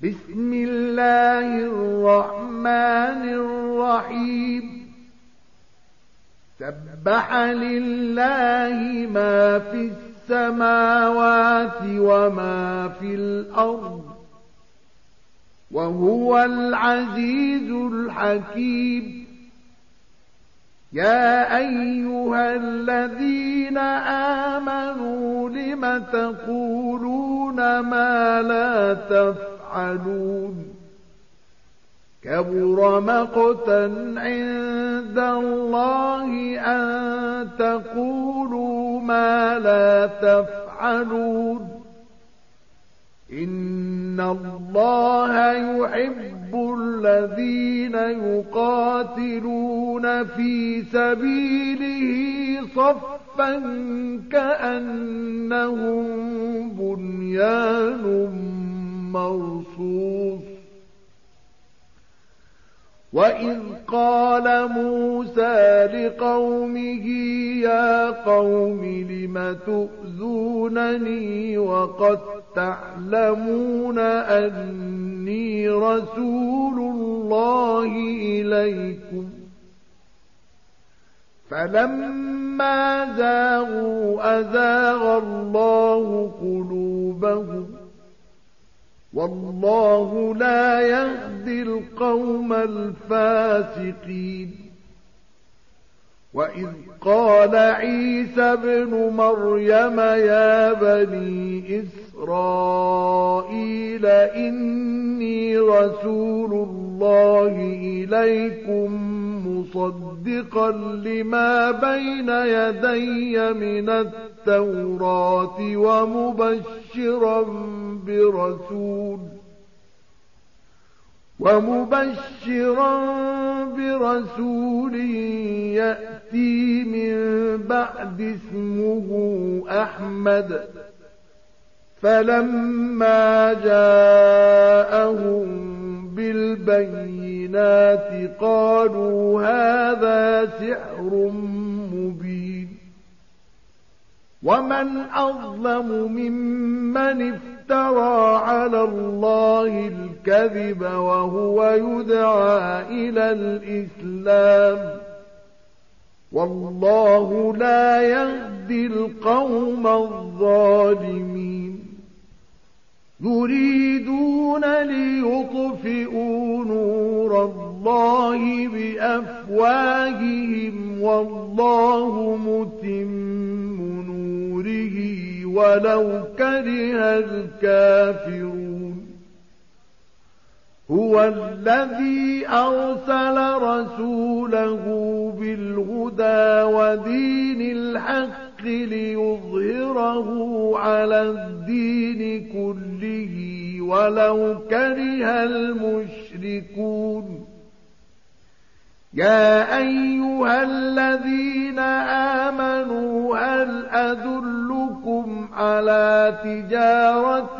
بسم الله الرحمن الرحيم سبح لله ما في السماوات وما في الأرض وهو العزيز الحكيم يا أيها الذين آمنوا لم تقولون ما لا تفعلون كبر مقتا عند الله أن تقولوا ما لا تفعلون إن الله يحب الذين يقاتلون في سبيله صفا كأنهم بنيان مرصوص وإذ قال موسى لقومه يا قوم لم تؤذونني وقد تعلمون أني رسول الله إليكم فلما زاغوا أزاغ الله قلوبهم والله لا يهدي القوم الفاسقين وإذ قال عيسى ابن مريم يا بني إسرائيل إني رسول الله إليكم مصدقا لما بين يدي من التوراة ومبشرا برسول يأتي من بعد اسمه أحمد فلما جاءهم بالبينات قالوا هذا سحر مبين ومن أظلم ممن افترى على الله الكذب وهو يدعى إلى الإسلام والله لا يهدي القوم الظالمين يريدون ليطفئوا نور الله بأفواههم والله متم نوره ولو كره الكافرون هو الذي أرسل رسوله بالهدى ودين الحق ليظهره على الدين كله ولو كره المشركون يا أيها الذين آمنوا هل أدلكم على تجارة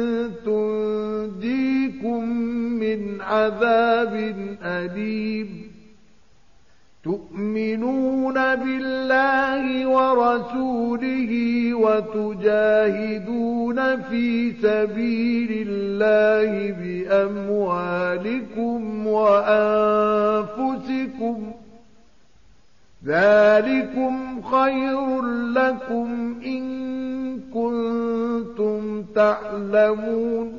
تنجيكم من عذاب أليم تؤمنون بالله ورسوله وتجاهدون في سبيل الله بأموالكم وأنفسكم ذلكم خير لكم إن كنتم تعلمون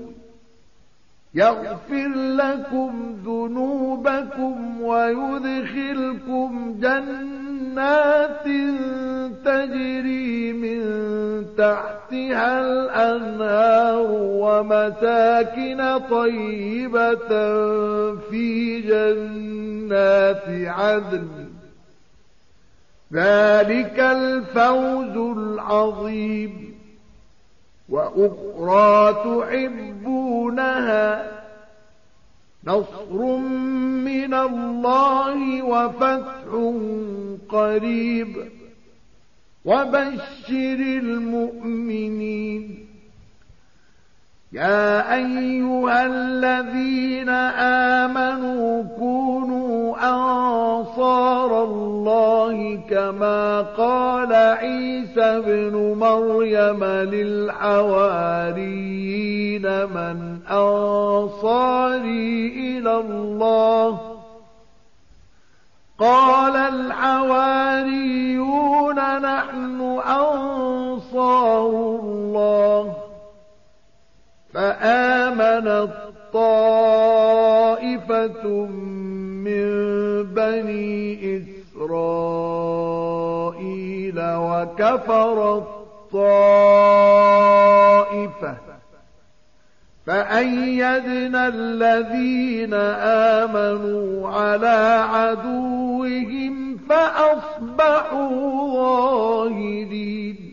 يغفر لكم ذنوبكم ويدخلكم جنات تجري من تحتها الأنهار ومساكن طيبة في جنات عدن ذلك الفوز العظيم وأخرى تحبونها نصر من الله وفتح قريب وبشر المؤمنين يا أيها الذين آمنوا كونوا أنصار الله كما قال عيسى ابن مريم للحواريين قيل من أنصاري إلى الله قال الحواريون نحن أنصار الله فآمنت طائفة من بني إسرائيل وكفرت طائفة فأيدنا الذين آمنوا على عدوهم فأصبحوا ظاهرين